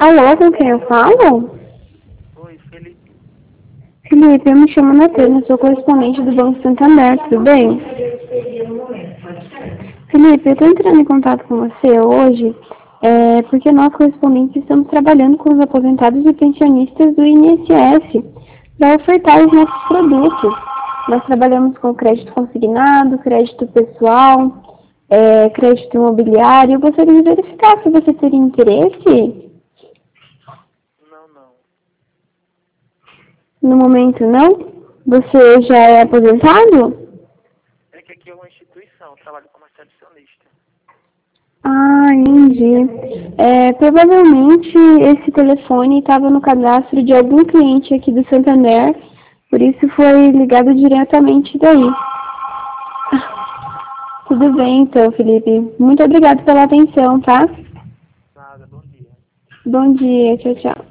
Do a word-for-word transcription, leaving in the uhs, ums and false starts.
Alô, com quem eu falo? Oi, Felipe. Felipe, eu me chamo Natália, sou correspondente do Banco Santander, tudo bem? Felipe, eu estou entrando em contato com você hoje é, porque nós, correspondentes, estamos trabalhando com os aposentados e pensionistas do I N S S para ofertar os nossos produtos. Nós trabalhamos com crédito consignado, crédito pessoal, é, crédito imobiliário. Eu gostaria de verificar se você teria interesse. Não, não. No momento, não? Você já é aposentado? É que aqui é uma instituição, eu trabalho como recepcionista. Ah, entendi. É, provavelmente esse telefone estava no cadastro de algum cliente aqui do Santander, por isso foi ligado diretamente daí. Ah, tudo bem então, Felipe. Muito obrigado pela atenção, tá? Nada, bom dia. Bom dia, tchau, tchau.